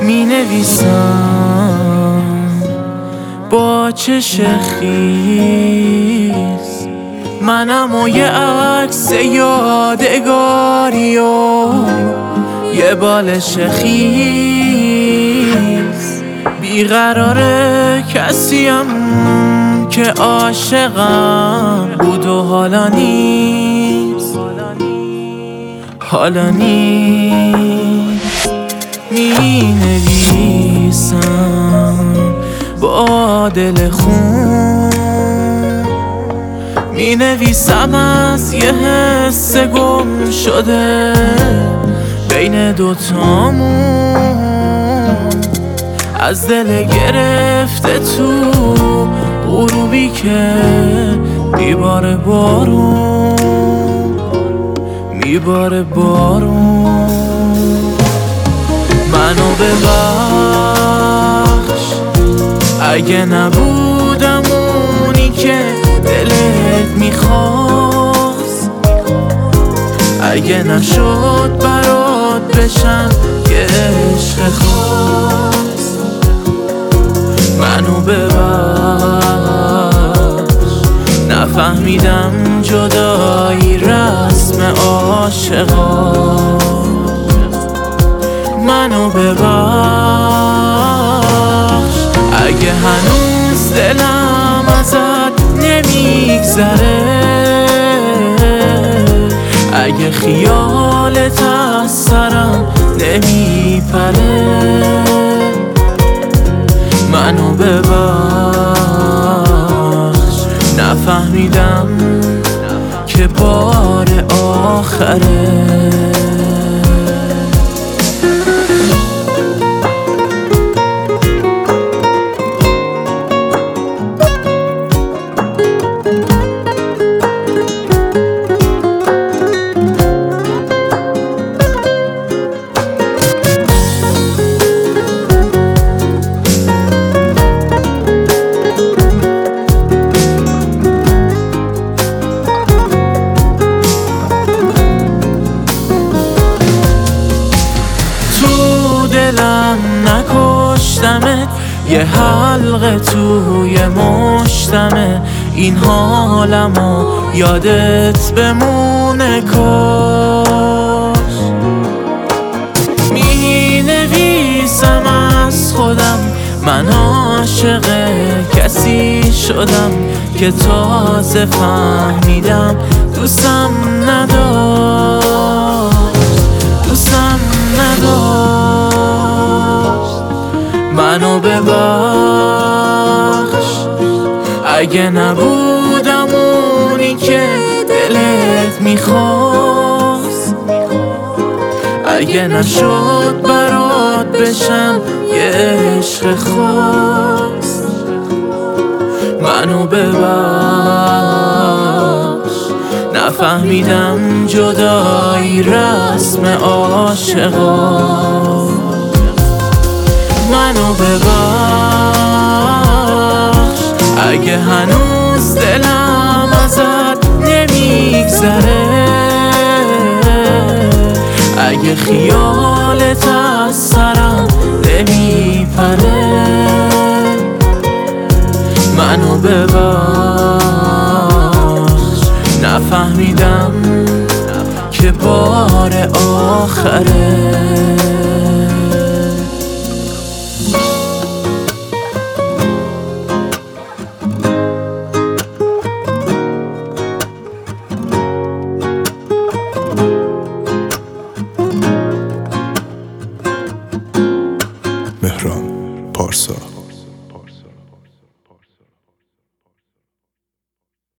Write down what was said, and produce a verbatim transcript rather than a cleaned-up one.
می نویسم با چش خیز، منم و یه عکس یادگاری و یه بالش خیز. بیقراره کسیم که عاشقم بود و حالا نیست، حالا نیست. می نویسم با دل خون، می نویسم از یه حس گم شده بین دوتامون، از دل گرفته تو غروبی که میباره بارون، میباره بارون. منو ببخش اگه نبودم اونی که دلت میخواست، اگه نشد برات بشم یه عشق خاص. منو ببخش نفهمیدم جدایی رسم عاشقا. منو ببخش اگه هنوز دلم ازت نمیگذره، اگه خیالت از سرم نمیپره. منو ببخش نفهمیدم که بار آخره. دلم نکشتمت، یه حلقه توی مشتمه، این حالمو یادت بمونه کاش. می نویسم از خودم من عاشق کسی شدم که تازه فهمیدم دوستم نداشت، دوستم نداشت. منو ببخش اگه نبودم اونی که دلت میخواست، اگه نشد برات بشم یه عشق خاص. منو ببخش نفهمیدم جدایی رسم عاشقا. منو ببخش اگه هنوز دلم ازت نمیگذره، اگه خیالت از سرم نمیپره. منو ببخش نفهمیدم که بار آخره.